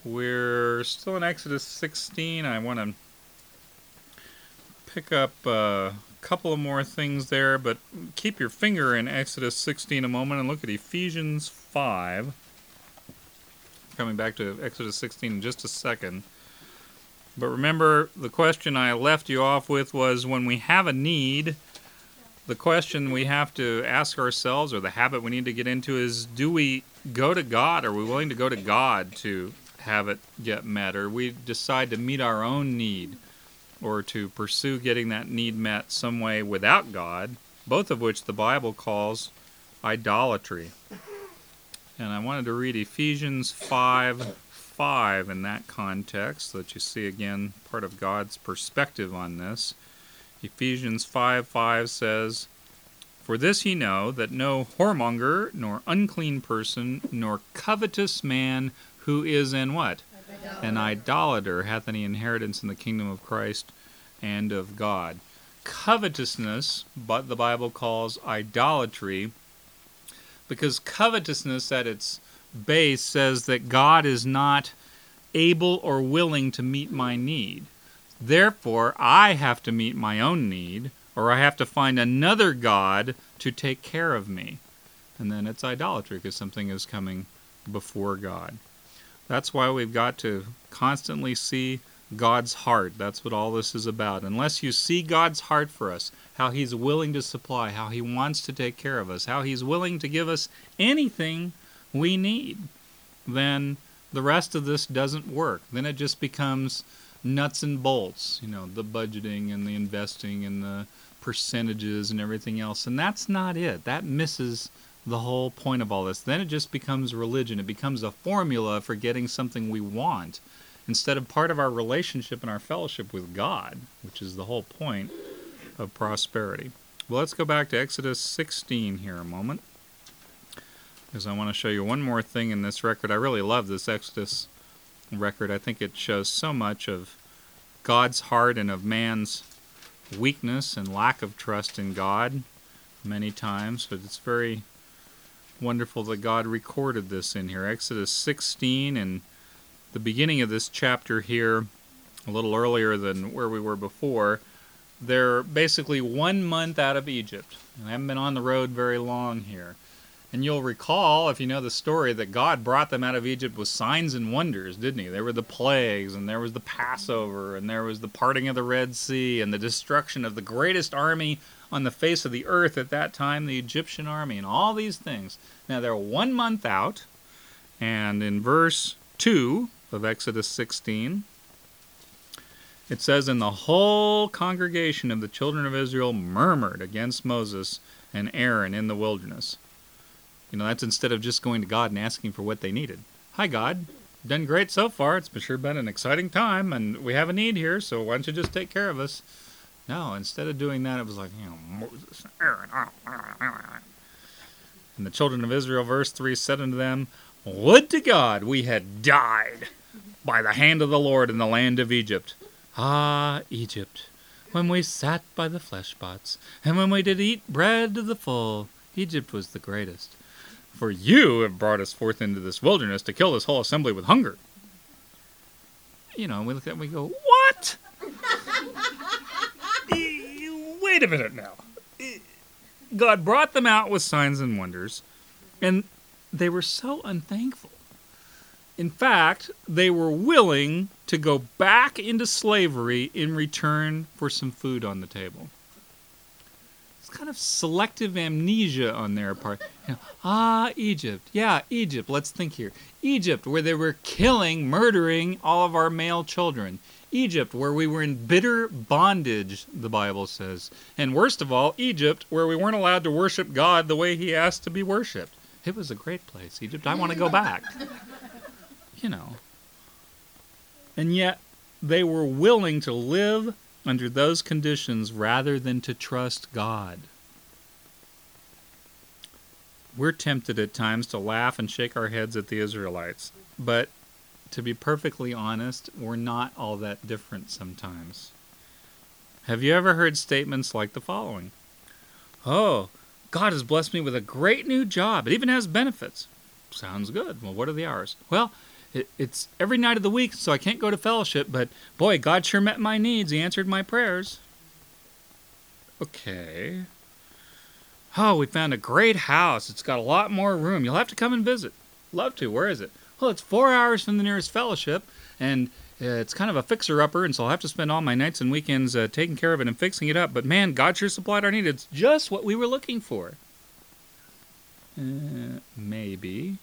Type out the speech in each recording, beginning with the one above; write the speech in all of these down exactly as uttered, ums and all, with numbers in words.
We're still in Exodus sixteen. I want to pick up uh, a couple of more things there, but keep your finger in Exodus sixteen a moment and look at Ephesians five. Coming back to Exodus sixteen in just a second. But remember, the question I left you off with was when we have a need, the question we have to ask ourselves, or the habit we need to get into, is do we go to God? Are we willing to go to God to have it get met? Or we decide to meet our own need or to pursue getting that need met some way without God, both of which the Bible calls idolatry. And I wanted to read Ephesians five five in that context so that you see again part of God's perspective on this. Ephesians five five says, "For this ye know, that no whoremonger, nor unclean person, nor covetous man who is in" what? Idolater. "An idolater hath any inheritance in the kingdom of Christ and of God." Covetousness, but the Bible calls idolatry, because covetousness at its base says that God is not able or willing to meet my need. Therefore, I have to meet my own need, or I have to find another God to take care of me. And then it's idolatry, because something is coming before God. That's why we've got to constantly see God's heart. That's what all this is about. Unless you see God's heart for us, how He's willing to supply, how He wants to take care of us, how He's willing to give us anything we need, then the rest of this doesn't work. Then it just becomes nuts and bolts, you know, the budgeting and the investing and the percentages and everything else. And that's not it. That misses the whole point of all this. Then it just becomes religion. It becomes a formula for getting something we want, instead of part of our relationship and our fellowship with God, which is the whole point of prosperity. Well, let's go back to Exodus sixteen here a moment, because I want to show you one more thing in this record. I really love this Exodus record. I think it shows so much of God's heart and of man's weakness and lack of trust in God many times, but it's very wonderful that God recorded this in here. Exodus sixteen, and the beginning of this chapter here, a little earlier than where we were before, they're basically one month out of Egypt. And I haven't been on the road very long here. And you'll recall, if you know the story, that God brought them out of Egypt with signs and wonders, didn't He? There were the plagues, and there was the Passover, and there was the parting of the Red Sea, and the destruction of the greatest army on the face of the earth at that time, the Egyptian army, and all these things. Now, they're one month out, and in verse two of Exodus sixteen, it says, "And the whole congregation of the children of Israel murmured against Moses and Aaron in the wilderness." You know, that's instead of just going to God and asking for what they needed. "Hi, God. Done great so far. It's sure been an exciting time, and we have a need here, so why don't you just take care of us?" No, instead of doing that, it was like, you know, Moses and Aaron. And the children of Israel, verse three, said unto them, "Would to God we had died by the hand of the Lord in the land of Egypt. Ah, Egypt, when we sat by the flesh pots, and when we did eat bread to the full, Egypt was the greatest. For you have brought us forth into this wilderness to kill this whole assembly with hunger." You know, and we look at it and we go, what? Wait a minute now. God brought them out with signs and wonders, and they were so unthankful. In fact, they were willing to go back into slavery in return for some food on the table. It's kind of selective amnesia on their part. You know, ah, Egypt. Yeah, Egypt. Let's think here. Egypt, where they were killing, murdering all of our male children. Egypt, where we were in bitter bondage, the Bible says. And worst of all, Egypt, where we weren't allowed to worship God the way He asked to be worshipped. It was a great place, Egypt. I want to go back. You know. And yet, they were willing to live under those conditions rather than to trust God. We're tempted at times to laugh and shake our heads at the Israelites, but to be perfectly honest, we're not all that different sometimes. Have you ever heard statements like the following? "Oh, God has blessed me with a great new job. It even has benefits." Sounds good. Well, what are the hours? Well, it, it's every night of the week, so I can't go to fellowship, but boy, God sure met my needs. He answered my prayers. Okay. Oh, we found a great house. It's got a lot more room. You'll have to come and visit. Love to. Where is it? Well, it's four hours from the nearest fellowship, and uh, it's kind of a fixer-upper, and so I'll have to spend all my nights and weekends uh, taking care of it and fixing it up. But man, God sure supplied our need. It's just what we were looking for. Uh, maybe.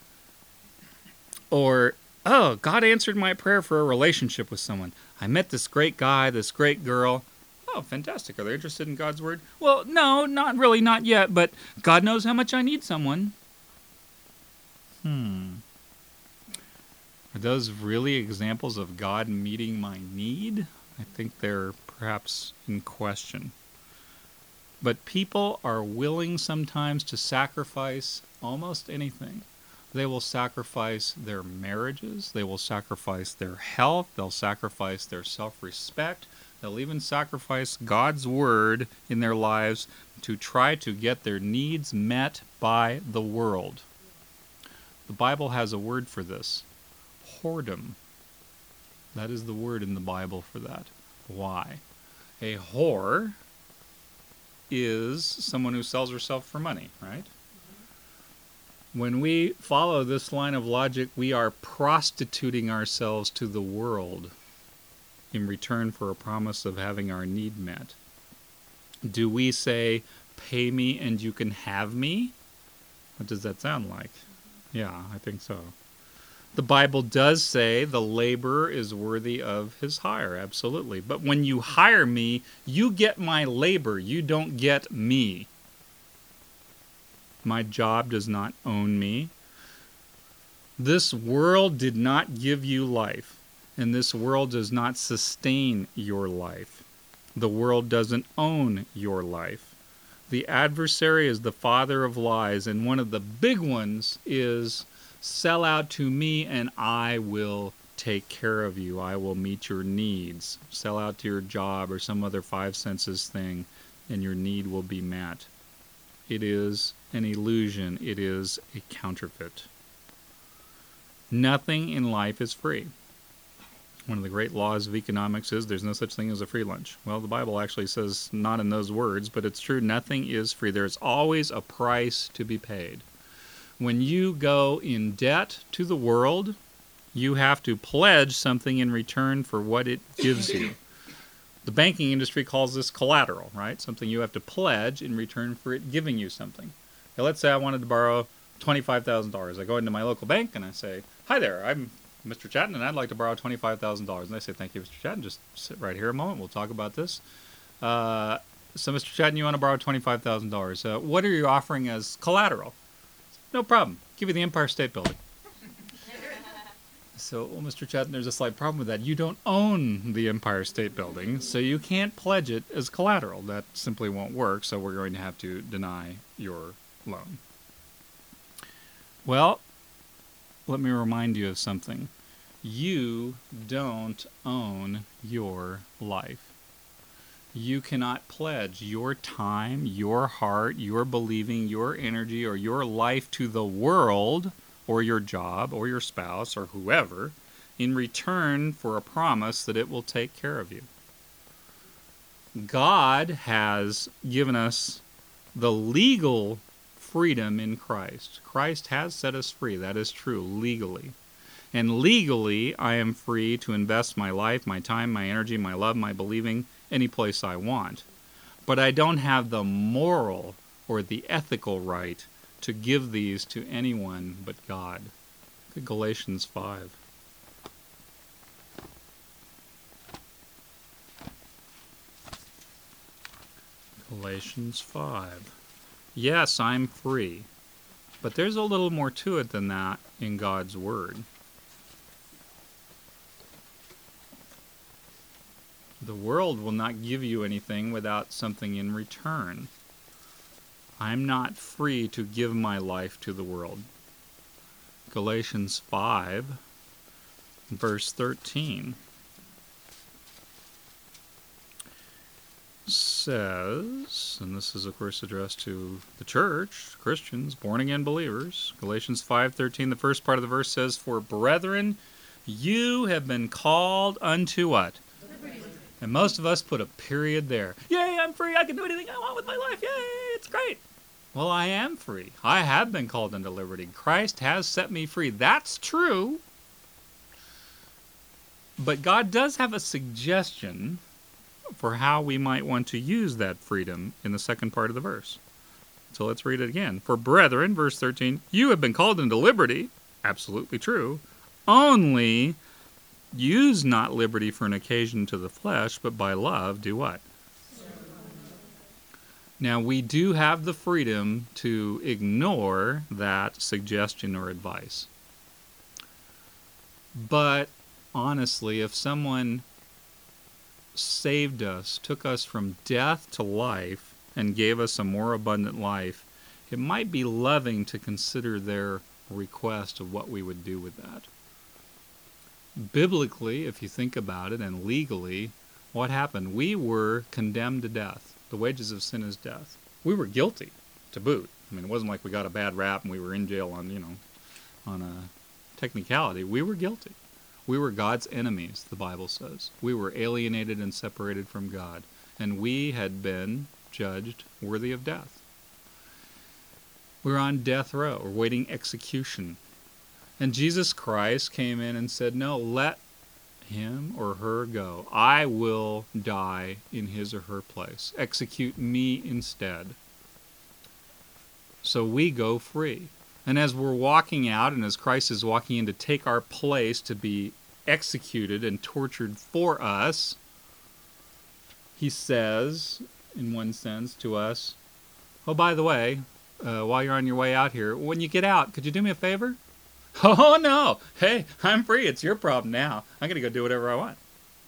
Or, oh, God answered my prayer for a relationship with someone. I met this great guy, this great girl. Oh, fantastic. Are they interested in God's word? Well, no, not really, not yet, but God knows how much I need someone. Hmm. Are those really examples of God meeting my need? I think they're perhaps in question. But people are willing sometimes to sacrifice almost anything. They will sacrifice their marriages. They will sacrifice their health. They'll sacrifice their self-respect. They'll even sacrifice God's word in their lives to try to get their needs met by the world. The Bible has a word for this. Whoredom. That is the word in the Bible for that. Why? A whore is someone who sells herself for money, right? When we follow this line of logic, we are prostituting ourselves to the world in return for a promise of having our need met. Do we say, pay me and you can have me? What does that sound like? Yeah, I think so. The Bible does say the laborer is worthy of his hire, absolutely. But when you hire me, you get my labor. You don't get me. My job does not own me. This world did not give you life, and this world does not sustain your life. The world doesn't own your life. The adversary is the father of lies, and one of the big ones is, sell out to me and I will take care of you. I will meet your needs. Sell out to your job or some other five senses thing and your need will be met. It is an illusion. It is a counterfeit. Nothing in life is free. One of the great laws of economics is there's no such thing as a free lunch. Well, the Bible actually says not in those words, but it's true. Nothing is free. There's always a price to be paid. When you go in debt to the world, you have to pledge something in return for what it gives you. The banking industry calls this collateral, right? Something you have to pledge in return for it giving you something. Now, let's say I wanted to borrow twenty-five thousand dollars. I go into my local bank and I say, hi there, I'm Mister Chatton, and I'd like to borrow twenty-five thousand dollars. And they say, thank you, Mister Chatton. Just sit right here a moment. We'll talk about this. Uh, so, Mister Chatton, you want to borrow twenty-five thousand dollars. Uh, what are you offering as collateral? No problem. Give you the Empire State Building. So, well, Mister Chatton, there's a slight problem with that. You don't own the Empire State Building, so you can't pledge it as collateral. That simply won't work, so we're going to have to deny your loan. Well, let me remind you of something. You don't own your life. You cannot pledge your time, your heart, your believing, your energy, or your life to the world, or your job, or your spouse, or whoever, in return for a promise that it will take care of you. God has given us the legal freedom in Christ. Christ has set us free. That is true, legally. And legally, I am free to invest my life, my time, my energy, my love, my believing, any place I want. But I don't have the moral or the ethical right to give these to anyone but God. Look at Galatians five. Galatians five. Yes, I'm free. But there's a little more to it than that in God's Word. The world will not give you anything without something in return. I'm not free to give my life to the world. Galatians five, verse thirteen. says, and this is of course addressed to the church, Christians, born-again believers, Galatians five thirteen, the first part of the verse says, "For brethren, you have been called unto" what? Liberty. And most of us put a period there. Yay, I'm free, I can do anything I want with my life, yay, it's great. Well, I am free. I have been called unto liberty. Christ has set me free. That's true. But God does have a suggestion for how we might want to use that freedom in the second part of the verse. So let's read it again. "For brethren," verse thirteen, "you have been called into liberty." Absolutely true. "Only use not liberty for an occasion to the flesh, but by love do" what? Now, we do have the freedom to ignore that suggestion or advice. But honestly, if someone saved us, took us from death to life, and gave us a more abundant life, it might be loving to consider their request of what we would do with that. Biblically, if you think about it, and legally, what happened? We were condemned to death. The wages of sin is death. We were guilty to boot. I mean, it wasn't like we got a bad rap and we were in jail on, you know, on a technicality. We were guilty. We were God's enemies, the Bible says. We were alienated and separated from God. And we had been judged worthy of death. We were on death row, or waiting execution. And Jesus Christ came in and said, "No, let him or her go. I will die in his or her place. Execute me instead." So we go free. And as we're walking out, and as Christ is walking in to take our place to be executed and tortured for us, he says, in one sense, to us, "Oh, by the way, uh, while you're on your way out here, when you get out, could you do me a favor?" "Oh, no. Hey, I'm free. It's your problem now. I'm going to go do whatever I want."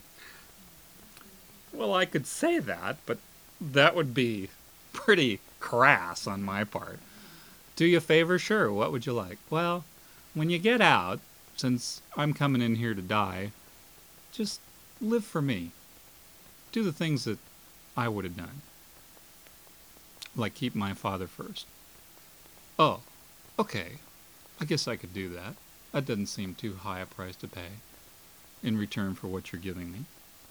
Well, I could say that, but that would be pretty crass on my part. "Do you a favor?" "Sure. What would you like?" "Well, when you get out, since I'm coming in here to die, just live for me. Do the things that I would have done. Like keep my father first." "Oh, okay. I guess I could do that. That doesn't seem too high a price to pay in return for what you're giving me."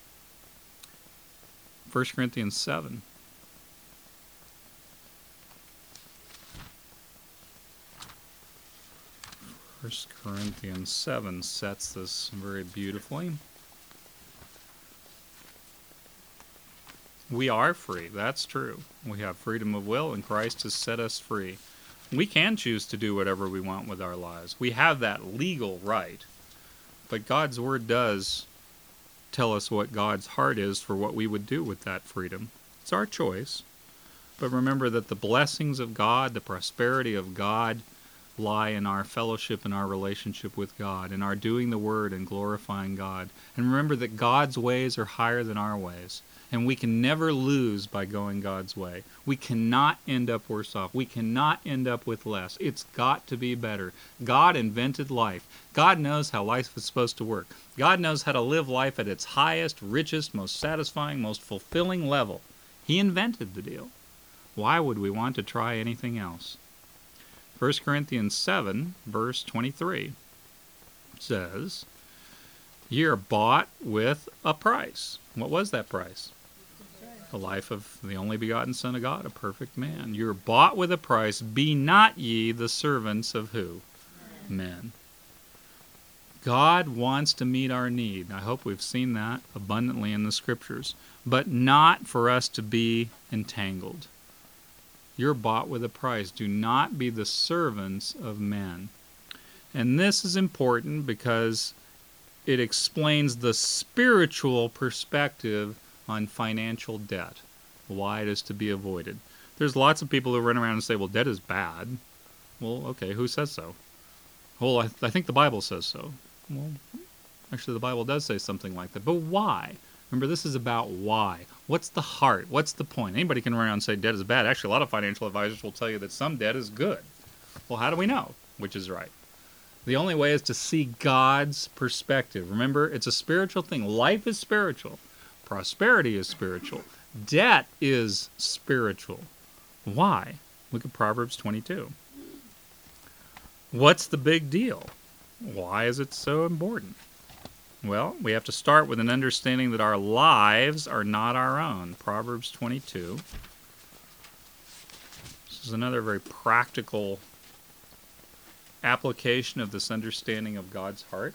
First Corinthians seven. First Corinthians seven sets this very beautifully. We are free. That's true. We have freedom of will, and Christ has set us free. We can choose to do whatever we want with our lives. We have that legal right. But God's Word does tell us what God's heart is for what we would do with that freedom. It's our choice. But remember that the blessings of God, the prosperity of God, lie in our fellowship and our relationship with God, in our doing the Word and glorifying God. And remember that God's ways are higher than our ways. And we can never lose by going God's way. We cannot end up worse off. We cannot end up with less. It's got to be better. God invented life. God knows how life is supposed to work. God knows how to live life at its highest, richest, most satisfying, most fulfilling level. He invented the deal. Why would we want to try anything else? First Corinthians seven, verse twenty-three says, "Ye are bought with a price." What was that price? The life of the only begotten Son of God, a perfect man. You're bought with a price. Be not ye the servants of who? Men. Men. God wants to meet our need. I hope we've seen that abundantly in the Scriptures. But not for us to be entangled. You're bought with a price. Do not be the servants of men. And this is important because it explains the spiritual perspective on financial debt, why it is to be avoided. There's lots of people who run around and say, well, debt is bad. Well, okay, who says so? Well, I, I think the Bible says so. Well, actually, the Bible does say something like that. But why? Remember, this is about why. What's the heart? What's the point? Anybody can run around and say debt is bad. Actually, a lot of financial advisors will tell you that some debt is good. Well, how do we know which is right? The only way is to see God's perspective. Remember, it's a spiritual thing. Life is spiritual. Prosperity is spiritual. Debt is spiritual. Why? Look at Proverbs twenty-two. What's the big deal? Why is it so important? Well, we have to start with an understanding that our lives are not our own. Proverbs twenty-two. This is another very practical application of this understanding of God's heart.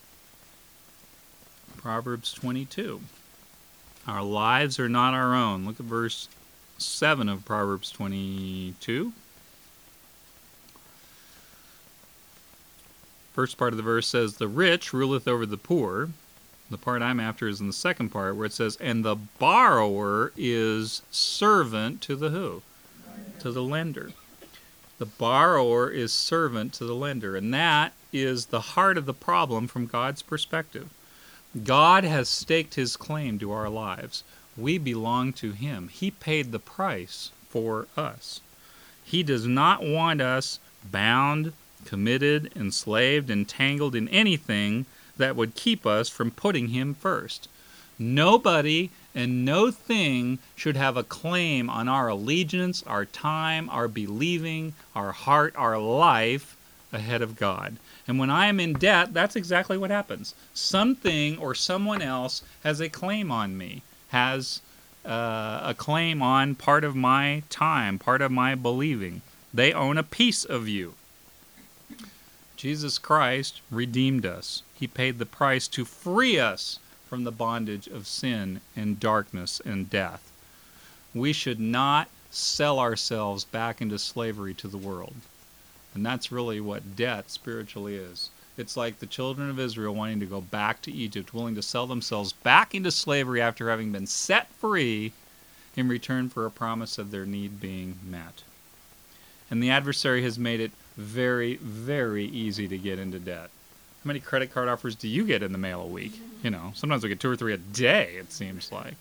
Proverbs twenty-two. Our lives are not our own. Look at verse seven of Proverbs twenty-two. First part of the verse says, the rich ruleth over the poor. The part I'm after is in the second part where it says, and the borrower is servant to the who? To the lender. The borrower is servant to the lender. And that is the heart of the problem from God's perspective. God has staked his claim to our lives. We belong to him. He paid the price for us. He does not want us bound, committed, enslaved, entangled in anything that would keep us from putting him first. Nobody and no thing should have a claim on our allegiance, our time, our believing, our heart, our life ahead of God. And when I am in debt, that's exactly what happens. Something or someone else has a claim on me, has uh, a claim on part of my time, part of my believing. They own a piece of you. Jesus Christ redeemed us. He paid the price to free us from the bondage of sin and darkness and death. We should not sell ourselves back into slavery to the world. And that's really what debt spiritually is. It's like the children of Israel wanting to go back to Egypt, willing to sell themselves back into slavery after having been set free in return for a promise of their need being met. And the adversary has made it very, very easy to get into debt. How many credit card offers do you get in the mail a week? You know, sometimes we get two or three a day, it seems like.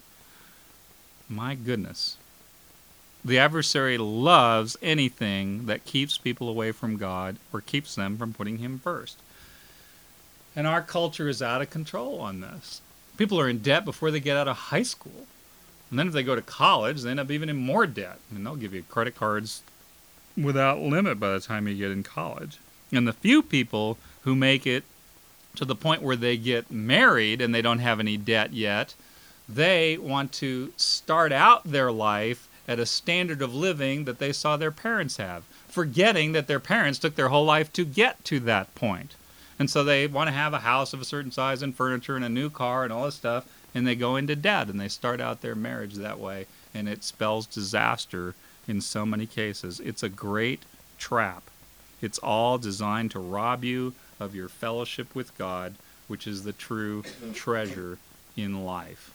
My goodness. The adversary loves anything that keeps people away from God or keeps them from putting him first. And our culture is out of control on this. People are in debt before they get out of high school. And then if they go to college, they end up even in more debt. I mean, they'll give you credit cards without limit by the time you get in college. And the few people who make it to the point where they get married and they don't have any debt yet, they want to start out their life at a standard of living that they saw their parents have, forgetting that their parents took their whole life to get to that point. And so they want to have a house of a certain size and furniture and a new car and all this stuff, and they go into debt and they start out their marriage that way, and it spells disaster in so many cases. It's a great trap. It's all designed to rob you of your fellowship with God, which is the true treasure in life.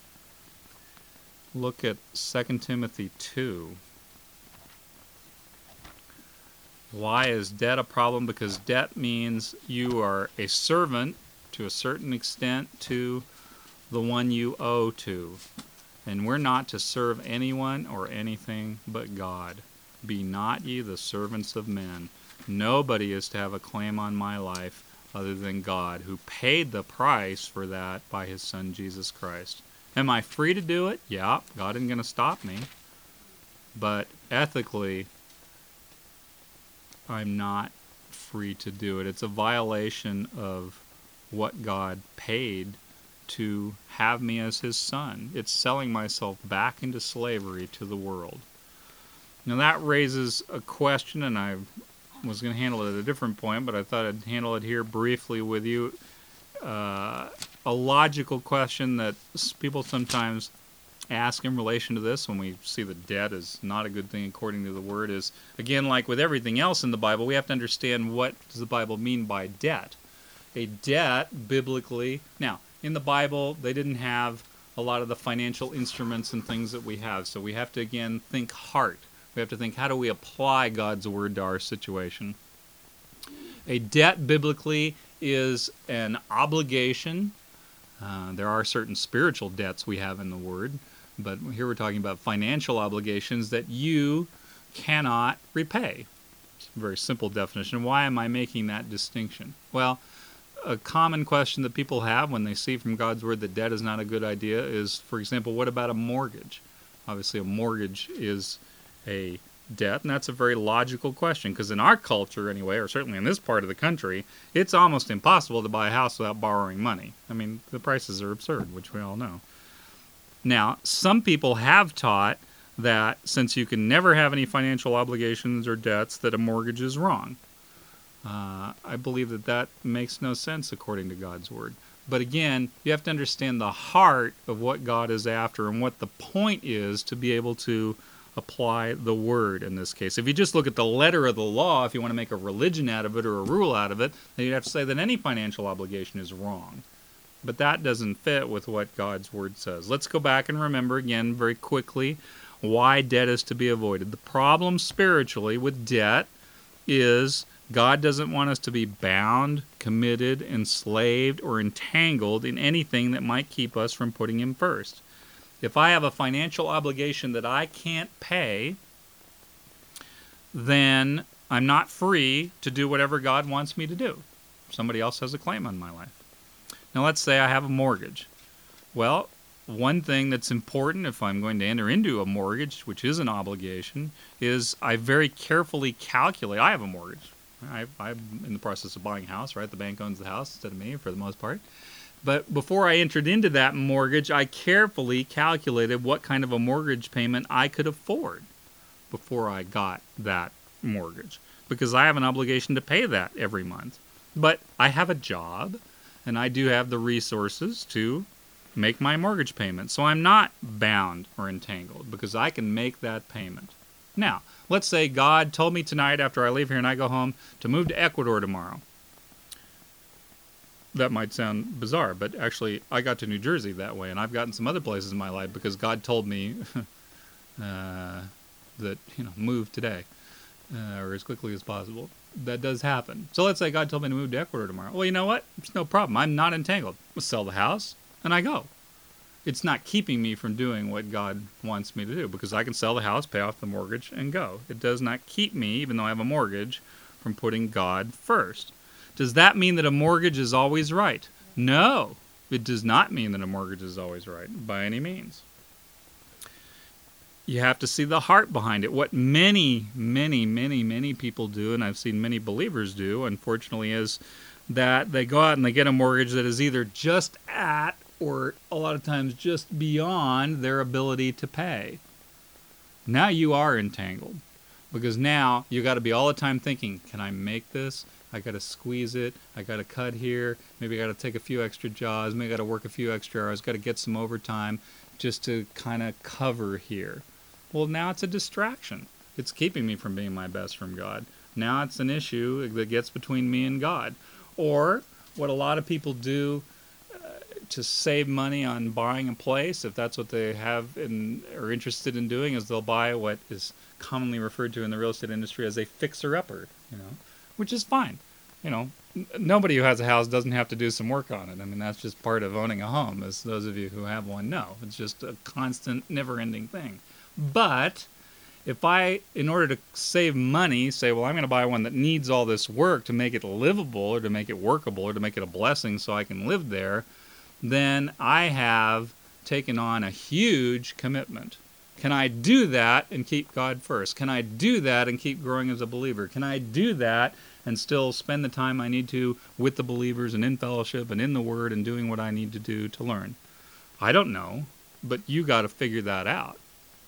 Look at Second Timothy two. Why is debt a problem? Because debt means you are a servant to a certain extent to the one you owe to. And we're not to serve anyone or anything but God. Be not ye the servants of men. Nobody is to have a claim on my life other than God, who paid the price for that by his Son, Jesus Christ. Am I free to do it? Yeah, God isn't going to stop me. But ethically, I'm not free to do it. It's a violation of what God paid to have me as his son. It's selling myself back into slavery to the world. Now that raises a question, and I was going to handle it at a different point, but I thought I'd handle it here briefly with you. Uh, a logical question that people sometimes ask in relation to this when we see that debt is not a good thing according to the Word is, again, like with everything else in the Bible, we have to understand what does the Bible mean by debt. A debt, biblically, now, in the Bible, they didn't have a lot of the financial instruments and things that we have, so we have to, again, think heart. We have to think, how do we apply God's Word to our situation? A debt, biblically, is an obligation. Uh, there are certain spiritual debts we have in the Word, but here we're talking about financial obligations that you cannot repay. It's a very simple definition. Why am I making that distinction? Well, a common question that people have when they see from God's Word that debt is not a good idea is, for example, what about a mortgage? Obviously, a mortgage is a debt, and that's a very logical question, because in our culture anyway, or certainly in this part of the country, it's almost impossible to buy a house without borrowing money. I mean, the prices are absurd, which we all know. Now, some people have taught that since you can never have any financial obligations or debts, that a mortgage is wrong. Uh, I believe that that makes no sense according to God's Word. But again, you have to understand the heart of what God is after and what the point is to be able to apply the Word in this case. If you just look at the letter of the law, if you want to make a religion out of it or a rule out of it, then you'd have to say that any financial obligation is wrong. But that doesn't fit with what God's Word says. Let's go back and remember again very quickly why debt is to be avoided. The problem spiritually with debt is God doesn't want us to be bound, committed, enslaved, or entangled in anything that might keep us from putting Him first. If I have a financial obligation that I can't pay, then I'm not free to do whatever God wants me to do. Somebody else has a claim on my life. Now let's say I have a mortgage. Well, one thing that's important if I'm going to enter into a mortgage, which is an obligation, is I very carefully calculate. I have a mortgage. I, I'm in the process of buying a house, right? The bank owns the house instead of me for the most part. But before I entered into that mortgage, I carefully calculated what kind of a mortgage payment I could afford before I got that mortgage, because I have an obligation to pay that every month. But I have a job, and I do have the resources to make my mortgage payment. So I'm not bound or entangled because I can make that payment. Now, let's say God told me tonight after I leave here and I go home to move to Ecuador tomorrow. That might sound bizarre, but actually I got to New Jersey that way, and I've gotten some other places in my life because God told me uh, that, you know, move today uh, or as quickly as possible. That does happen. So let's say God told me to move to Ecuador tomorrow. Well, you know what? It's no problem. I'm not entangled. I'll sell the house, and I go. It's not keeping me from doing what God wants me to do, because I can sell the house, pay off the mortgage, and go. It does not keep me, even though I have a mortgage, from putting God first. Does that mean that a mortgage is always right? No, it does not mean that a mortgage is always right, by any means. You have to see the heart behind it. What many, many, many, many people do, and I've seen many believers do, unfortunately, is that they go out and they get a mortgage that is either just at or a lot of times just beyond their ability to pay. Now you are entangled, because now you got to be all the time thinking, can I make this? I got to squeeze it. I got to cut here. Maybe I got to take a few extra jobs. Maybe I got to work a few extra hours. Got to get some overtime just to kind of cover here. Well, now it's a distraction. It's keeping me from being my best from God. Now it's an issue that gets between me and God. Or what a lot of people do uh, to save money on buying a place, if that's what they have and are interested in doing, is they'll buy what is commonly referred to in the real estate industry as a fixer-upper, you know, which is fine. You know, n- nobody who has a house doesn't have to do some work on it. I mean, that's just part of owning a home, as those of you who have one know. It's just a constant, never-ending thing. But if I, in order to save money, say, well, I'm going to buy one that needs all this work to make it livable or to make it workable or to make it a blessing so I can live there, then I have taken on a huge commitment. Can I do that and keep God first? Can I do that and keep growing as a believer? Can I do that and still spend the time I need to with the believers and in fellowship and in the Word and doing what I need to do to learn? I don't know, but you got to figure that out.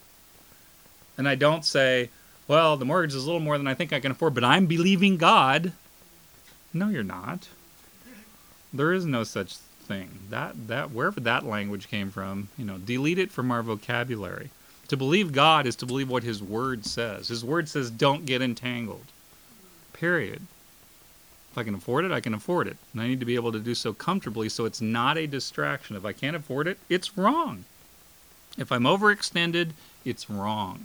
And I don't say, well, the mortgage is a little more than I think I can afford, but I'm believing God. No, you're not. There is no such thing. That that wherever that language came from, you know, delete it from our vocabulary. To believe God is to believe what His Word says. His Word says, don't get entangled. Period. If I can afford it, I can afford it. And I need to be able to do so comfortably so it's not a distraction. If I can't afford it, it's wrong. If I'm overextended, it's wrong.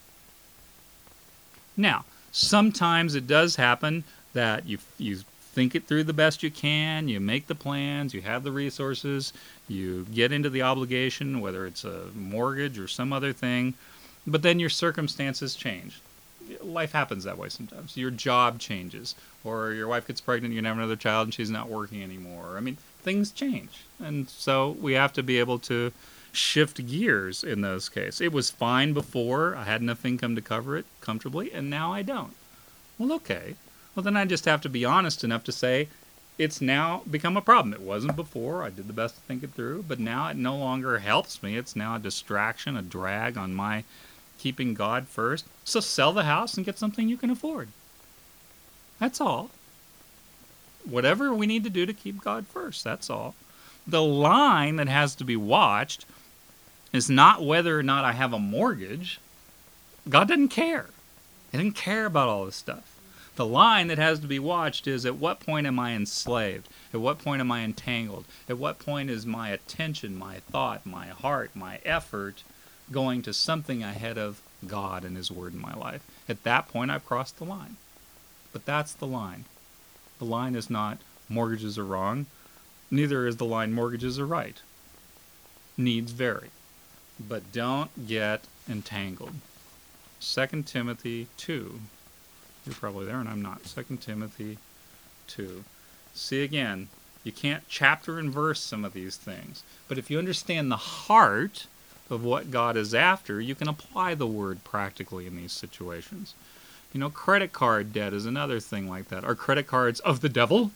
Now, sometimes it does happen that you you think it through the best you can, you make the plans, you have the resources, you get into the obligation, whether it's a mortgage or some other thing, but then your circumstances change. life happens that way sometimes. Your job changes, or your wife gets pregnant, you can have another child, and she's not working anymore. I mean, things change. And so we have to be able to shift gears in those cases. It was fine before. I had enough income to cover it comfortably, and now I don't. Well, okay. Well, then I just have to be honest enough to say it's now become a problem. It wasn't before. I did the best to think it through, but now it no longer helps me. It's now a distraction, a drag on my keeping God first. So sell the house and get something you can afford. That's all. Whatever we need to do to keep God first, that's all. The line that has to be watched is not whether or not I have a mortgage. God doesn't care. He doesn't care about all this stuff. The line that has to be watched is, at what point am I enslaved? At what point am I entangled? At what point is my attention, my thought, my heart, my effort going to something ahead of God and His Word in my life? At that point, I've crossed the line. But that's the line. The line is not mortgages are wrong. Neither is the line mortgages are right. Needs vary. But don't get entangled. Second Timothy two. You're probably there and I'm not. Second Timothy two. See, again, you can't chapter and verse some of these things. But if you understand the heart of what God is after, you can apply the word practically in these situations. You know, credit card debt is another thing like that. Are credit cards of the devil?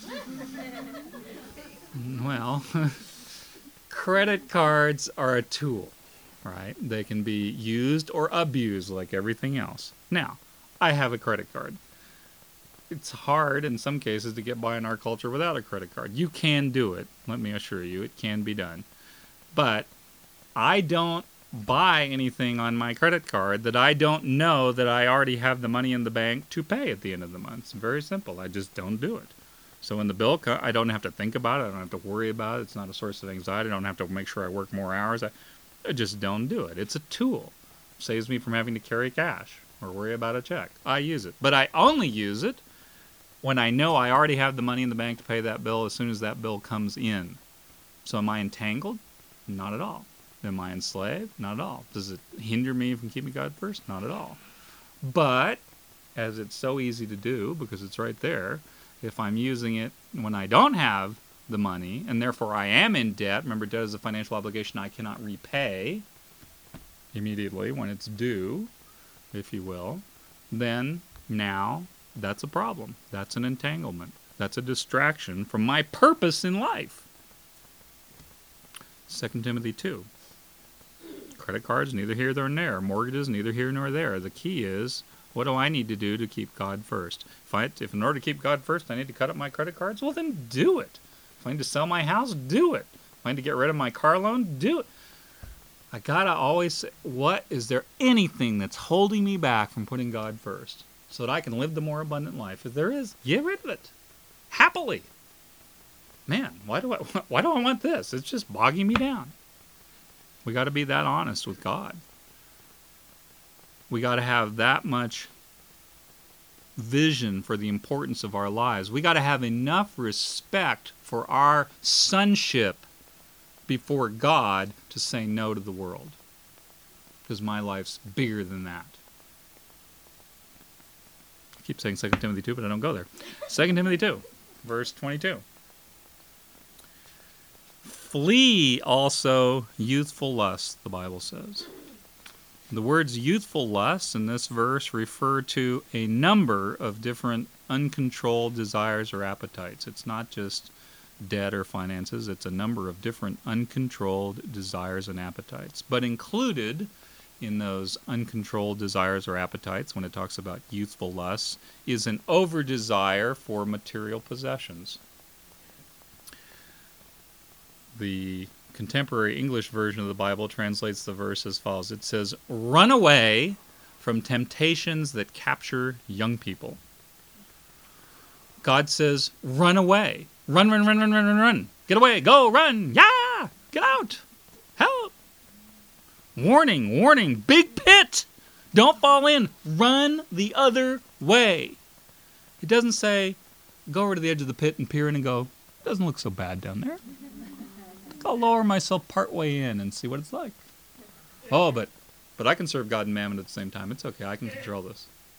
Well, credit cards are a tool, right? They can be used or abused like everything else. Now, I have a credit card. It's hard in some cases to get by in our culture without a credit card. You can do it. Let me assure you, it can be done. But I don't buy anything on my credit card that I don't know that I already have the money in the bank to pay at the end of the month. It's very simple. I just don't do it. So when the bill comes, I don't have to think about it. I don't have to worry about it. It's not a source of anxiety. I don't have to make sure I work more hours. I, I just don't do it. It's a tool. It saves me from having to carry cash or worry about a check. I use it. But I only use it when I know I already have the money in the bank to pay that bill as soon as that bill comes in. So am I entangled? Not at all. Am I enslaved? Not at all. Does it hinder me from keeping God first? Not at all. But, as it's so easy to do, because it's right there, if I'm using it when I don't have the money, and therefore I am in debt, remember, debt is a financial obligation I cannot repay immediately when it's due, if you will, then now that's a problem. That's an entanglement. That's a distraction from my purpose in life. Second Timothy two. Credit cards, neither here nor there. Mortgages, neither here nor there. The key is, what do I need to do to keep God first? If, I, if in order to keep God first, I need to cut up my credit cards, well then do it. If I need to sell my house, do it. If I need to get rid of my car loan, do it. I gotta always say, what, is there anything that's holding me back from putting God first so that I can live the more abundant life? If there is, get rid of it. Happily. Man, why do I, why do I want this? It's just bogging me down. We got to be that honest with God. We got to have that much vision for the importance of our lives. We got to have enough respect for our sonship before God to say no to the world. Because my life's bigger than that. I keep saying Second Timothy two, but I don't go there. Second Timothy two, verse twenty-two. Flee also youthful lusts, the Bible says. The words youthful lusts in this verse refer to a number of different uncontrolled desires or appetites. It's not just debt or finances. It's a number of different uncontrolled desires and appetites. But included in those uncontrolled desires or appetites, when it talks about youthful lusts, is an over-desire for material possessions. The contemporary English version of the Bible translates the verse as follows. It says, "Run away from temptations that capture young people." God says, run away. Run, run, run, run, run, run, run. Get away. Go, run. Yeah. Get out. Help. Warning, warning. Big pit. Don't fall in. Run the other way. It doesn't say, go over to the edge of the pit and peer in and go, doesn't look so bad down there. I'll lower myself part way in and see what it's like. Oh, but but I can serve God and mammon at the same time. It's okay. I can control this.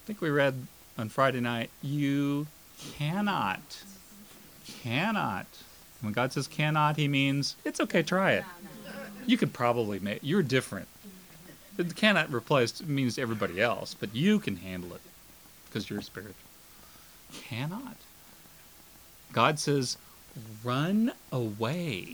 think we read on Friday night, you cannot, cannot. When God says cannot, he means, it's okay, try it. You could probably make, you're different. It cannot replace means everybody else, but you can handle it because you're spiritual. Cannot. God says, run away.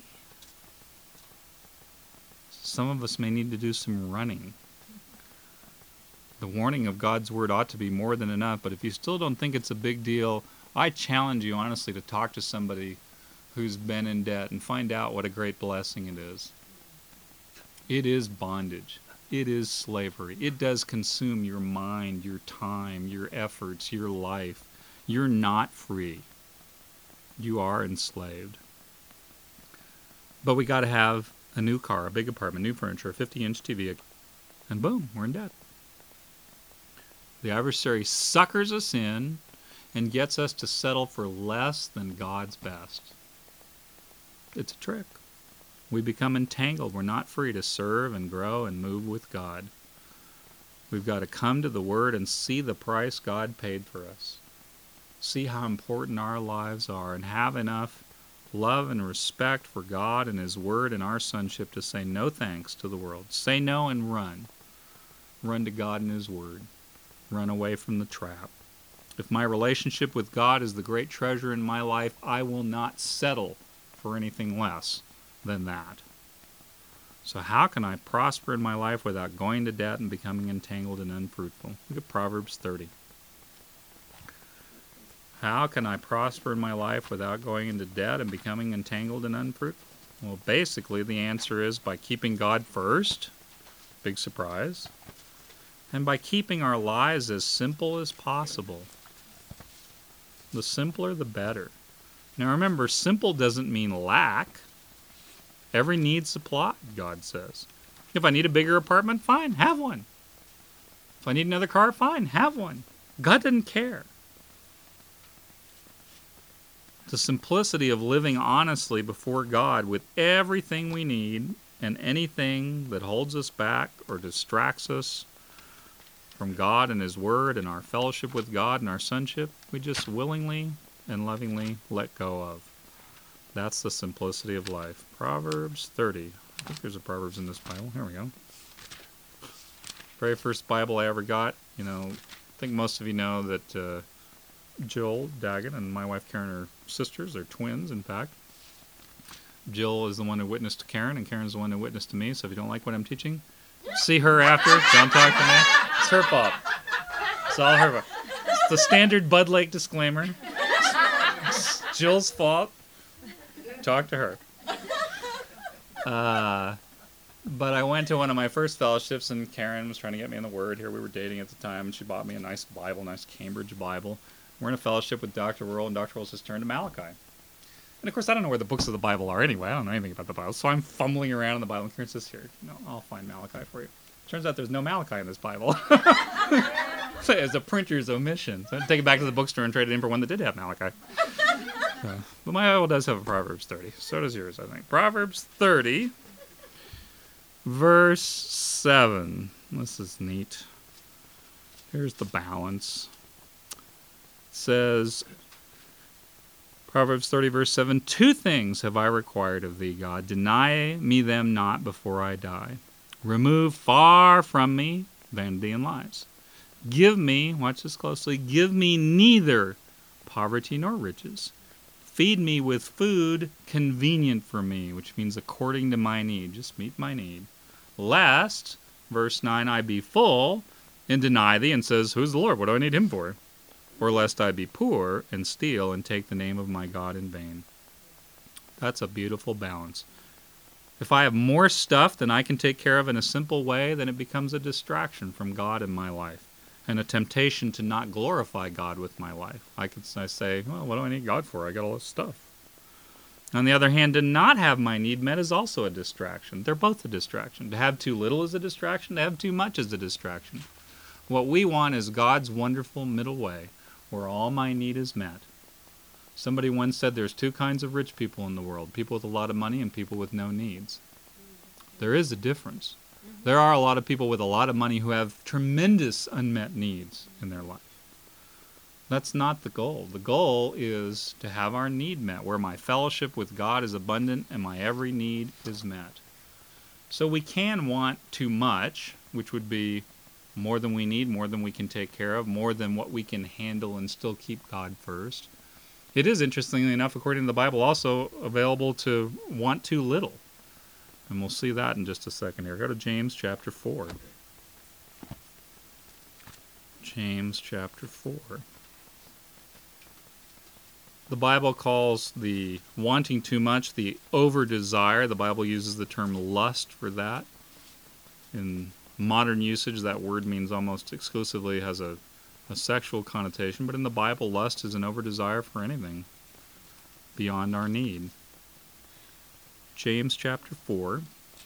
Some of us may need to do some running. The warning of God's word ought to be more than enough, but if you still don't think it's a big deal, I challenge you honestly to talk to somebody who's been in debt and find out what a great blessing it is. It is bondage. It is slavery. It does consume your mind, your time, your efforts, your life. You're not free. You are enslaved. But we got to have a new car, a big apartment, new furniture, a fifty-inch T V, and boom, we're in debt. The adversary suckers us in and gets us to settle for less than God's best. It's a trick. We become entangled. We're not free to serve and grow and move with God. We've got to come to the Word and see the price God paid for us. See how important our lives are and have enough love and respect for God and His Word and our sonship to say no thanks to the world. Say no and run. Run to God and His Word. Run away from the trap. If my relationship with God is the great treasure in my life, I will not settle for anything less than that. So how can I prosper in my life without going to debt and becoming entangled and unfruitful? Look at Proverbs thirty. How can I prosper in my life without going into debt and becoming entangled and unfruitful? Well, basically the answer is by keeping God first. Big surprise. And by keeping our lives as simple as possible. The simpler, the better. Now remember, simple doesn't mean lack. Every need supplied, God says. If I need a bigger apartment, fine, have one. If I need another car, fine, have one. God doesn't care. The simplicity of living honestly before God with everything we need and anything that holds us back or distracts us from God and His Word and our fellowship with God and our sonship, we just willingly and lovingly let go of. That's the simplicity of life. Proverbs thirty. I think there's a Proverbs in this Bible. Here we go. Very first Bible I ever got. You know, I think most of you know that uh, Jill Daggett and my wife Karen are sisters. They're twins, in fact. Jill is the one who witnessed to Karen, and Karen's the one who witnessed to me. So if you don't like what I'm teaching, see her after. Don't talk to me. It's her fault. It's all her fault. It's the standard Bud Lake disclaimer. It's Jill's fault. Talk to her. Uh, but I went to one of my first fellowships, and Karen was trying to get me in the Word. Here we were dating at the time, and she bought me a nice Bible, nice Cambridge Bible. We're in a fellowship with Doctor Worrell, and Doctor Worrell just turned to Malachi. And of course, I don't know where the books of the Bible are anyway. I don't know anything about the Bible. So I'm fumbling around in the Bible, and Karen says, here, no, I'll find Malachi for you. Turns out there's no Malachi in this Bible. So it's a printer's omission. So I had to take it back to the bookstore and trade it in for one that did have Malachi. So, but my Bible does have a Proverbs thirty. So does yours, I think. Proverbs thirty, verse seven. This is neat. Here's the balance. It says, Proverbs thirty, verse seven, two things have I required of thee, God. Deny me them not before I die. Remove far from me vanity and lies. Give me, watch this closely, give me neither poverty nor riches. Feed me with food convenient for me, which means according to my need. Just meet my need. Lest, verse nine, I be full and deny thee, and says, who's the Lord? What do I need him for? Or lest I be poor and steal and take the name of my God in vain. That's a beautiful balance. If I have more stuff than I can take care of in a simple way, then it becomes a distraction from God in my life and a temptation to not glorify God with my life. I could I say, well, what do I need God for? I got all this stuff. On the other hand, to not have my need met is also a distraction. They're both a distraction. To have too little is a distraction. To have too much is a distraction. What we want is God's wonderful middle way where all my need is met. Somebody once said there's two kinds of rich people in the world, people with a lot of money and people with no needs. There is a difference. There are a lot of people with a lot of money who have tremendous unmet needs in their life. That's not the goal. The goal is to have our need met, where my fellowship with God is abundant and my every need is met. So we can want too much, which would be more than we need, more than we can take care of, more than what we can handle and still keep God first. It is, interestingly enough, according to the Bible, also available to want too little. And we'll see that in just a second here. Go to James chapter four. James chapter four. The Bible calls the wanting too much the over-desire. The Bible uses the term lust for that. In modern usage, that word means almost exclusively has a, a sexual connotation, but in the Bible, lust is an over-desire for anything beyond our need. James chapter four.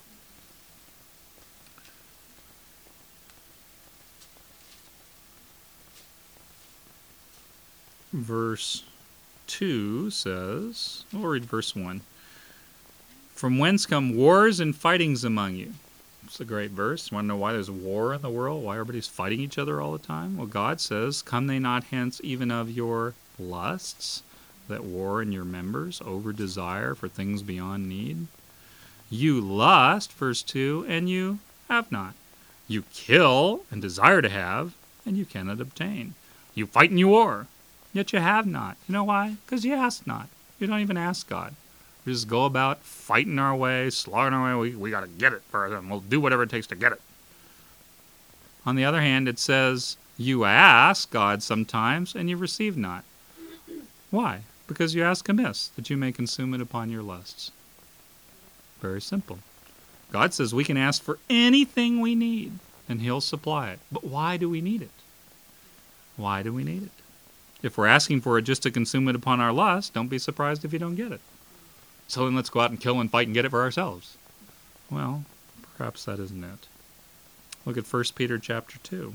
Verse two says, we'll read verse one. From whence come wars and fightings among you? It's a great verse. You want to know why there's war in the world? Why everybody's fighting each other all the time? Well, God says, come they not hence even of your lusts that war in your members, over desire for things beyond need? You lust, verse two, and you have not. You kill and desire to have, and you cannot obtain. You fight and you war, yet you have not. You know why? Because you ask not. You don't even ask God. We just go about fighting our way, slaughtering our way. We, we got to get it first, and we'll do whatever it takes to get it. On the other hand, it says, you ask God sometimes, and you receive not. Why? Because you ask amiss, that you may consume it upon your lusts. Very simple. God says we can ask for anything we need, and He'll supply it. But why do we need it? Why do we need it? If we're asking for it just to consume it upon our lust, don't be surprised if you don't get it. So then let's go out and kill and fight and get it for ourselves. Well, perhaps that isn't it. Look at First Peter chapter two.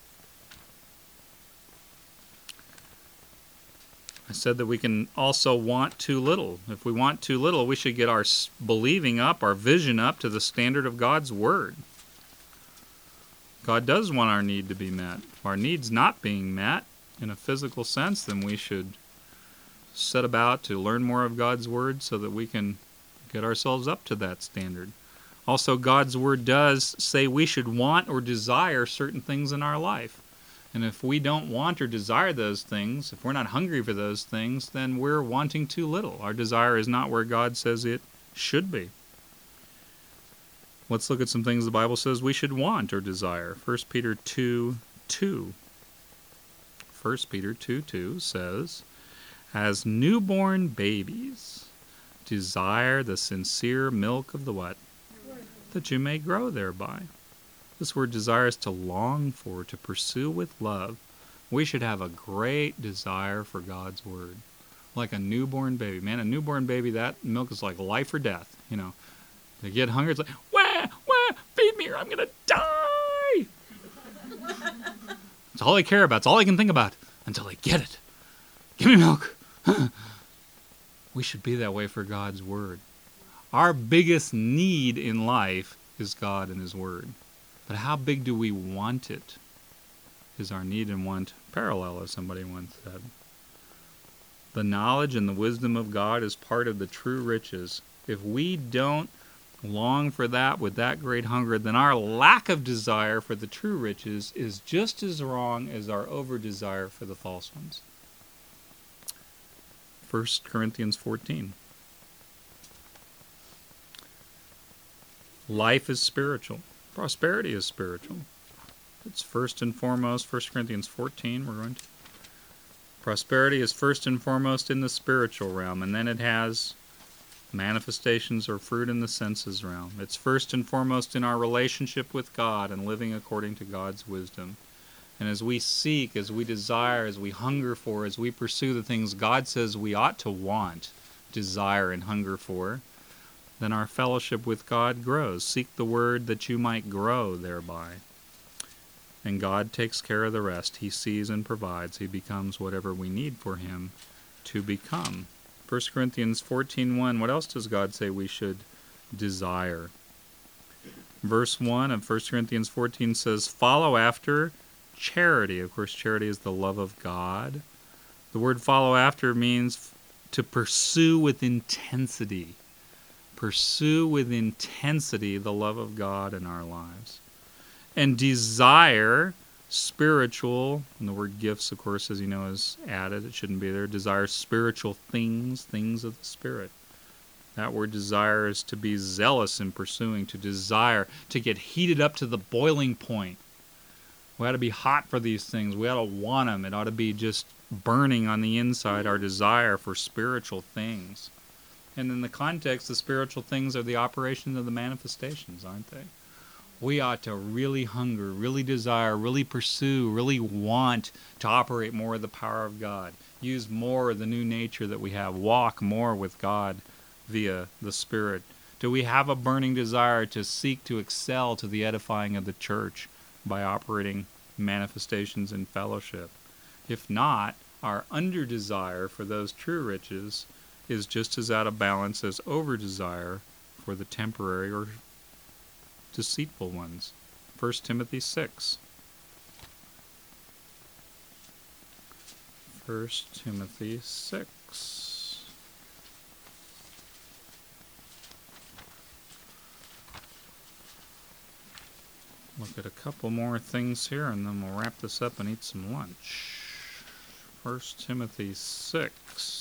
I said that we can also want too little. If we want too little, we should get our believing up, our vision up to the standard of God's Word. God does want our need to be met. If our need's not being met in a physical sense, then we should set about to learn more of God's Word so that we can get ourselves up to that standard. Also, God's Word does say we should want or desire certain things in our life. And if we don't want or desire those things, if we're not hungry for those things, then we're wanting too little. Our desire is not where God says it should be. Let's look at some things the Bible says we should want or desire. First Peter two two. First Peter two two says, as newborn babies, desire the sincere milk of the what? That you may grow thereby. This word desire is to long for, to pursue with love. We should have a great desire for God's Word. Like a newborn baby. Man, a newborn baby, that milk is like life or death. You know, they get hungry, it's like, wah, wah, feed me or I'm going to die. That's all they care about. It's all they can think about until they get it. Give me milk. We should be that way for God's Word. Our biggest need in life is God and His Word. But how big do we want it? Is our need and want parallel, as somebody once said? The knowledge and the wisdom of God is part of the true riches. If we don't long for that with that great hunger, then our lack of desire for the true riches is just as wrong as our over-desire for the false ones. First Corinthians fourteen. Life is spiritual. Prosperity is spiritual. It's first and foremost, First Corinthians fourteen, we're going to. Prosperity is first and foremost in the spiritual realm, and then it has manifestations or fruit in the senses realm. It's first and foremost in our relationship with God and living according to God's wisdom. And as we seek, as we desire, as we hunger for, as we pursue the things God says we ought to want, desire, and hunger for, then our fellowship with God grows. Seek the Word that you might grow thereby. And God takes care of the rest. He sees and provides. He becomes whatever we need for Him to become. First Corinthians fourteen one, what else does God say we should desire? Verse one of First Corinthians fourteen says, follow after charity. Of course, charity is the love of God. The word follow after means to pursue with intensity. Pursue with intensity the love of God in our lives. And desire spiritual, and the word gifts, of course, as you know, is added. It shouldn't be there. Desire spiritual things, things of the Spirit. That word desire is to be zealous in pursuing, to desire, to get heated up to the boiling point. We ought to be hot for these things. We ought to want them. It ought to be just burning on the inside, our desire for spiritual things. And in the context, the spiritual things are the operations of the manifestations, aren't they? We ought to really hunger, really desire, really pursue, really want to operate more of the power of God. Use more of the new nature that we have. Walk more with God via the Spirit. Do we have a burning desire to seek to excel to the edifying of the church by operating manifestations in fellowship? If not, our under-desire for those true riches is just as out of balance as over-desire for the temporary or deceitful ones. First Timothy six. First Timothy six. Look at a couple more things here and then we'll wrap this up and eat some lunch. First Timothy six.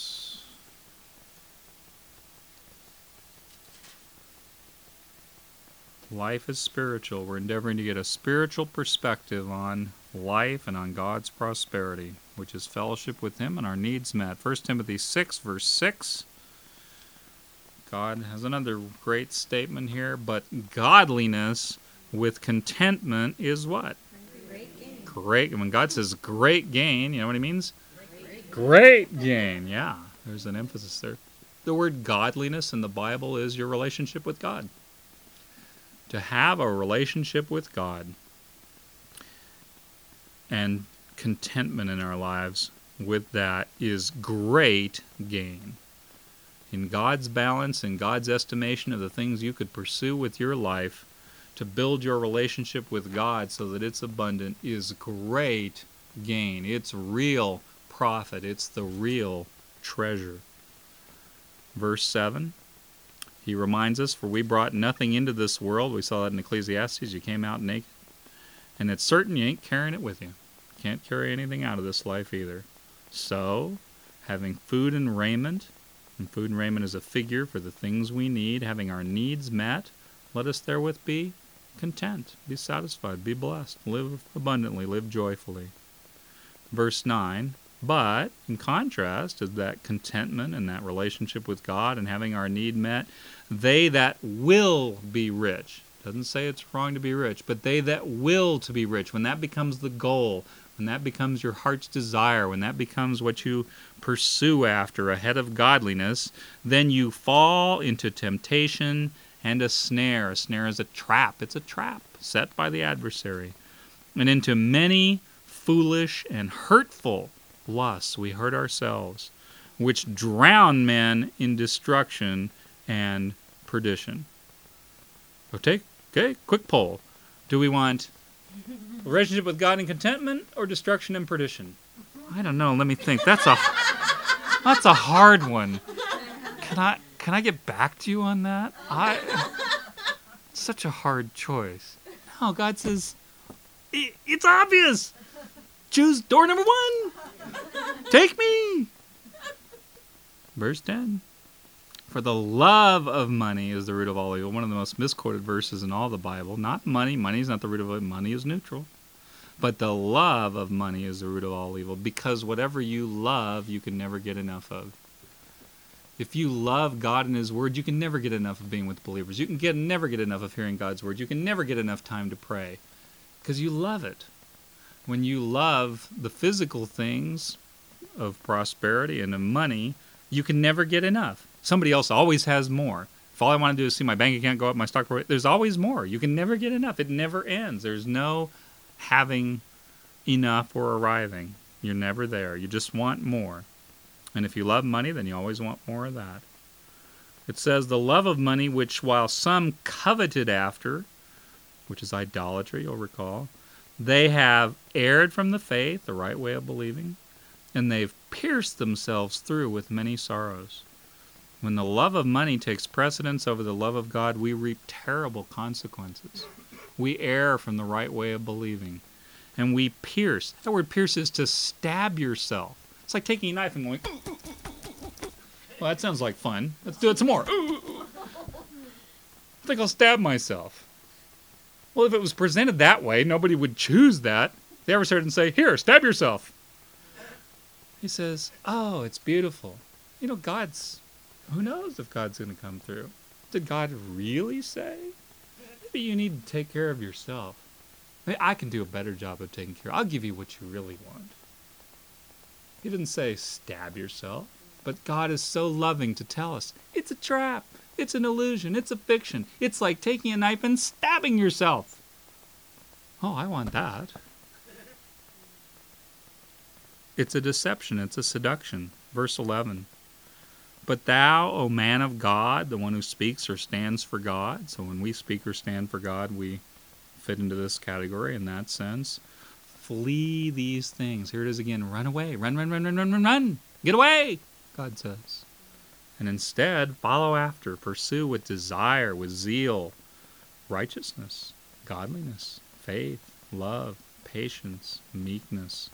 Life is spiritual. We're endeavoring to get a spiritual perspective on life and on God's prosperity, which is fellowship with Him and our needs met. First Timothy six, verse six. God has another great statement here, but godliness with contentment is what? Great gain. Great. When God says great gain, you know what He means? Great, great gain. Yeah, there's an emphasis there. The word godliness in the Bible is your relationship with God. To have a relationship with God and contentment in our lives with that is great gain. In God's balance, in God's estimation of the things you could pursue with your life, to build your relationship with God so that it's abundant is great gain. It's real profit. It's the real treasure. Verse seven. He reminds us, for we brought nothing into this world. We saw that in Ecclesiastes. You came out naked. And it's certain you ain't carrying it with you. You can't carry anything out of this life either. So, having food and raiment, and food and raiment is a figure for the things we need, having our needs met, let us therewith be content, be satisfied, be blessed, live abundantly, live joyfully. Verse nine. But, in contrast to that contentment and that relationship with God and having our need met, they that will be rich, doesn't say it's wrong to be rich, but they that will to be rich, when that becomes the goal, when that becomes your heart's desire, when that becomes what you pursue after ahead of godliness, then you fall into temptation and a snare. A snare is a trap. It's a trap set by the adversary. And into many foolish and hurtful lusts, we hurt ourselves, which drown men in destruction and perdition. Okay, okay, quick poll. Do we want a relationship with God and contentment or destruction and perdition? I don't know, let me think. That's a that's a hard one. Can I can I get back to you on that? I it's such a hard choice. No, God says it, it's obvious. Choose door number one. Take me. Verse ten. For the love of money is the root of all evil. One of the most misquoted verses in all the Bible. Not money. Money is not the root of it. Money is neutral. But the love of money is the root of all evil. Because whatever you love, you can never get enough of. If you love God and His Word, you can never get enough of being with believers. You can get never get enough of hearing God's Word. You can never get enough time to pray. Because you love it. When you love the physical things of prosperity and of money, you can never get enough. Somebody else always has more. If all I want to do is see my bank account go up, my stock, there's always more. You can never get enough. It never ends. There's no having enough or arriving. You're never there. You just want more. And if you love money, then you always want more of that. It says, the love of money, which while some coveted after, which is idolatry, you'll recall, they have erred from the faith, the right way of believing, and they've pierced themselves through with many sorrows. When the love of money takes precedence over the love of God, we reap terrible consequences. We err from the right way of believing. And we pierce. That word pierce is to stab yourself. It's like taking a knife and going, ooh, ooh, ooh, ooh. Well, that sounds like fun. Let's do it some more. Ooh, ooh, ooh. I think I'll stab myself. Well, if it was presented that way, nobody would choose that. The adversary would say, here, stab yourself. He says, oh, it's beautiful. You know, God's, who knows if God's going to come through? Did God really say? Maybe you need to take care of yourself. Maybe I can do a better job of taking care. I'll give you what you really want. He didn't say stab yourself, but God is so loving to tell us it's a trap. It's an illusion. It's a fiction. It's like taking a knife and stabbing yourself. Oh, I want that. It's a deception. It's a seduction. Verse eleven. But thou, O man of God, the one who speaks or stands for God. So when we speak or stand for God, we fit into this category in that sense. Flee these things. Here it is again. Run away. Run, run, run, run, run, run, run. Get away, God says. And instead, follow after. Pursue with desire, with zeal, righteousness, godliness, faith, love, patience, meekness.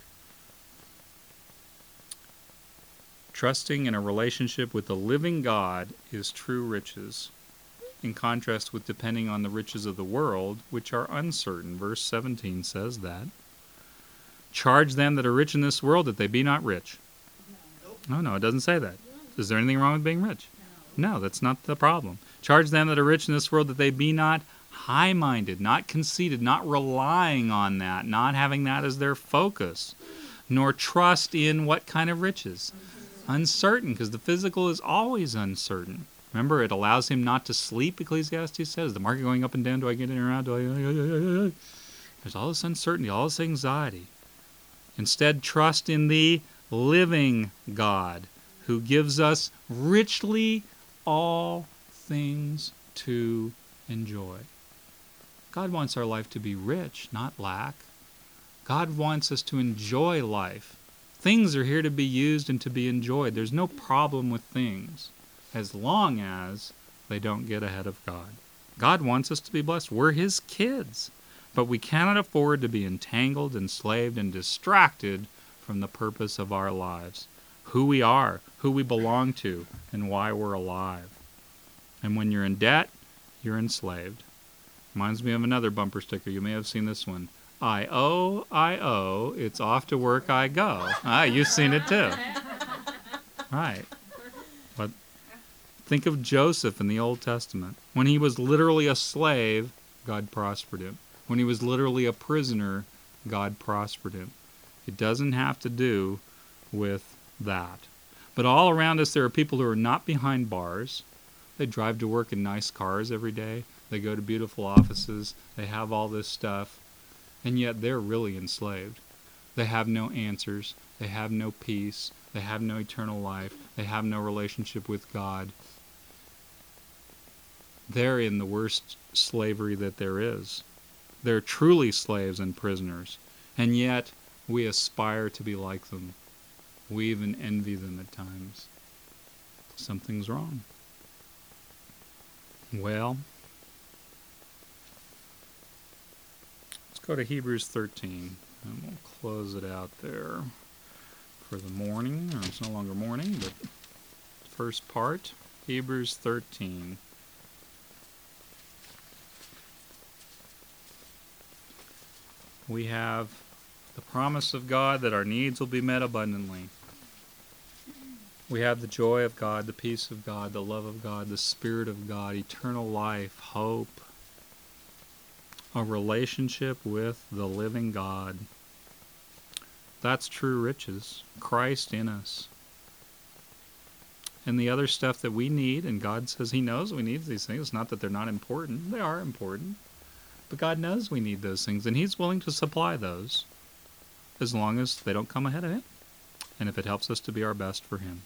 Trusting in a relationship with the living God is true riches, in contrast with depending on the riches of the world, which are uncertain. Verse seventeen says that. Charge them that are rich in this world that they be not rich. No, no, it doesn't say that. Is there anything wrong with being rich? No, that's not the problem. Charge them that are rich in this world that they be not high-minded, not conceited, not relying on that, not having that as their focus, nor trust in what kind of riches? Uncertain, because the physical is always uncertain. Remember, it allows him not to sleep, Ecclesiastes says. The market going up and down, do I get in or out? Do I... There's all this uncertainty, all this anxiety. Instead, trust in the living God, who gives us richly all things to enjoy. God wants our life to be rich, not lack. God wants us to enjoy life. Things are here to be used and to be enjoyed. There's no problem with things, as long as they don't get ahead of God. God wants us to be blessed. We're His kids. But we cannot afford to be entangled, enslaved, and distracted from the purpose of our lives. Who we are, who we belong to, and why we're alive. And when you're in debt, you're enslaved. Reminds me of another bumper sticker. You may have seen this one. I owe, I owe, it's off to work I go. Ah, you've seen it too. Right. But think of Joseph in the Old Testament. When he was literally a slave, God prospered him. When he was literally a prisoner, God prospered him. It doesn't have to do with that. But all around us there are people who are not behind bars. They drive to work in nice cars every day. They go to beautiful offices. They have all this stuff. And yet they're really enslaved. They have no answers. They have no peace. They have no eternal life. They have no relationship with God. They're in the worst slavery that there is. They're truly slaves and prisoners. And yet we aspire to be like them. We even envy them at times. Something's wrong. Well, let's go to Hebrews thirteen, and we'll close it out there for the morning. Or it's no longer morning, but first part, Hebrews thirteen. We have the promise of God that our needs will be met abundantly. We have the joy of God, the peace of God, the love of God, the Spirit of God, eternal life, hope, a relationship with the living God. That's true riches, Christ in us. And the other stuff that we need, and God says He knows we need these things. It's not that they're not important. They are important. But God knows we need those things, and He's willing to supply those as long as they don't come ahead of Him, and if it helps us to be our best for Him.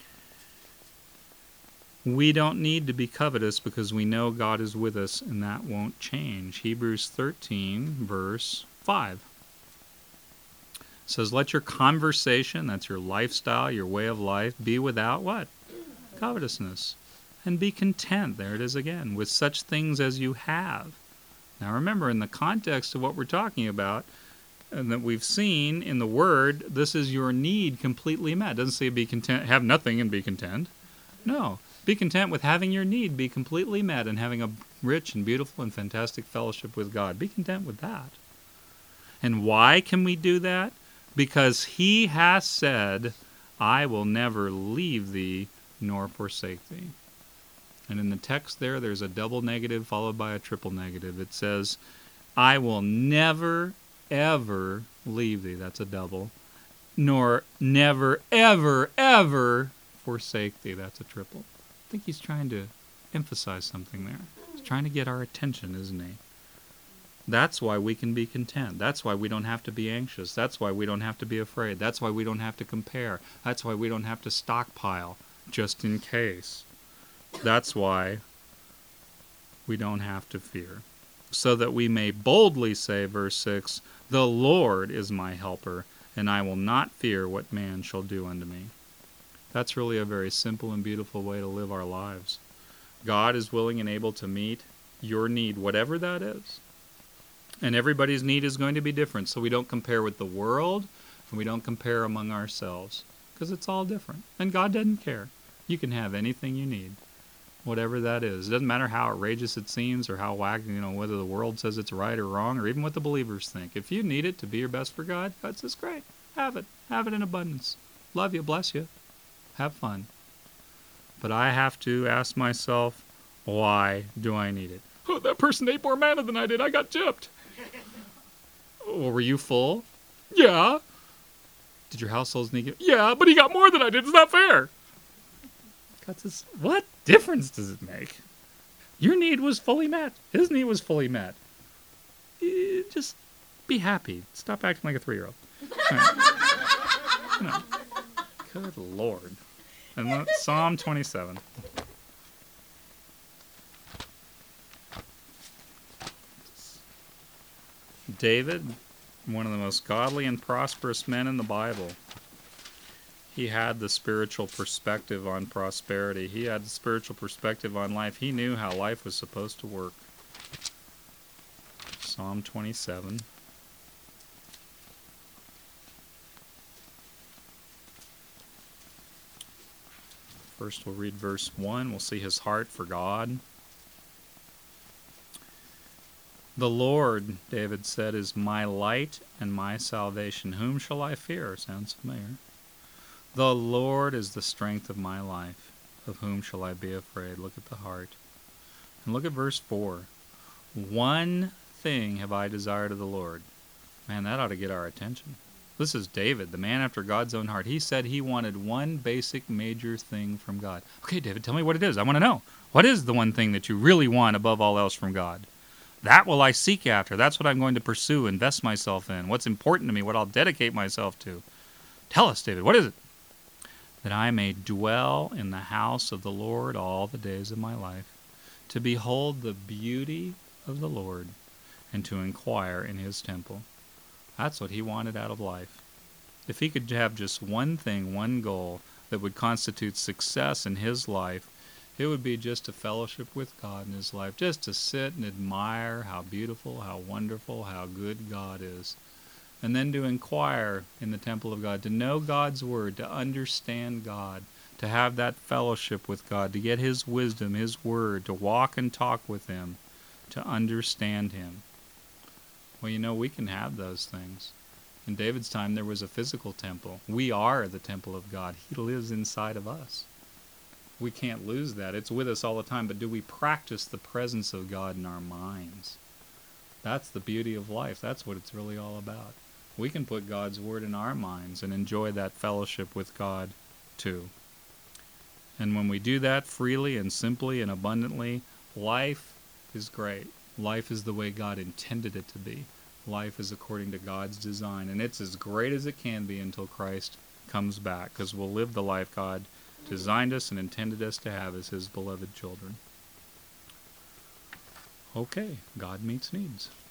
We don't need to be covetous because we know God is with us, and that won't change. Hebrews thirteen, verse five. It says, let your conversation, that's your lifestyle, your way of life, be without what? Covetousness. And be content, there it is again, with such things as you have. Now remember, in the context of what we're talking about, and that we've seen in the Word, this is your need completely met. It doesn't say be content, have nothing and be content. No. Be content with having your need be completely met and having a rich and beautiful and fantastic fellowship with God. Be content with that. And why can we do that? Because He has said, I will never leave thee nor forsake thee. And in the text there, there's a double negative followed by a triple negative. It says, I will never, ever leave thee. That's a double. Nor never, ever, ever forsake thee. That's a triple. I think he's trying to emphasize something there. He's trying to get our attention, isn't he? That's why we can be content. That's why we don't have to be anxious. That's why we don't have to be afraid. That's why we don't have to compare. That's why we don't have to stockpile just in case. That's why we don't have to fear. So that we may boldly say, verse six, the Lord is my helper, and I will not fear what man shall do unto me. That's really a very simple and beautiful way to live our lives. God is willing and able to meet your need, whatever that is. And everybody's need is going to be different, so we don't compare with the world, and we don't compare among ourselves, because it's all different. And God doesn't care. You can have anything you need, whatever that is. It doesn't matter how outrageous it seems, or how wacky, you know, whether the world says it's right or wrong, or even what the believers think. If you need it to be your best for God, God says, great, have it. Have it in abundance. Love you, bless you. Have fun. But I have to ask myself, why do I need it? Oh, that person ate more manna than I did. I got gypped. Oh, were you full? Yeah. Did your household need it? Yeah, but he got more than I did. It's not fair. God says, what difference does it make? Your need was fully met. His need was fully met. Eh, Just be happy. Stop acting like a three-year-old. Right. No. Good Lord. And look, Psalm twenty-seven. David, one of the most godly and prosperous men in the Bible. He had the spiritual perspective on prosperity. He had the spiritual perspective on life. He knew how life was supposed to work. Psalm twenty-seven. First we'll read verse one. We'll see his heart for God. The Lord, David said, is my light and my salvation. Whom shall I fear? Sounds familiar. The Lord is the strength of my life. Of whom shall I be afraid? Look at the heart. And look at verse four. One thing have I desired of the Lord. Man, that ought to get our attention. This is David, the man after God's own heart. He said he wanted one basic major thing from God. Okay, David, tell me what it is. I want to know. What is the one thing that you really want above all else from God? That will I seek after. That's what I'm going to pursue, invest myself in. What's important to me, what I'll dedicate myself to. Tell us, David, what is it? That I may dwell in the house of the Lord all the days of my life, to behold the beauty of the Lord, and to inquire in his temple. That's what he wanted out of life. If he could have just one thing, one goal, that would constitute success in his life, it would be just to fellowship with God in his life, just to sit and admire how beautiful, how wonderful, how good God is. And then to inquire in the temple of God, to know God's word, to understand God, to have that fellowship with God, to get his wisdom, his word, to walk and talk with him, to understand him. Well, you know, we can have those things. In David's time, there was a physical temple. We are the temple of God. He lives inside of us. We can't lose that. It's with us all the time. But do we practice the presence of God in our minds? That's the beauty of life. That's what it's really all about. We can put God's word in our minds and enjoy that fellowship with God too. And when we do that freely and simply and abundantly, life is great. Life is the way God intended it to be. Life is according to God's design. And it's as great as it can be until Christ comes back, because we'll live the life God designed us and intended us to have as his beloved children. Okay, God meets needs.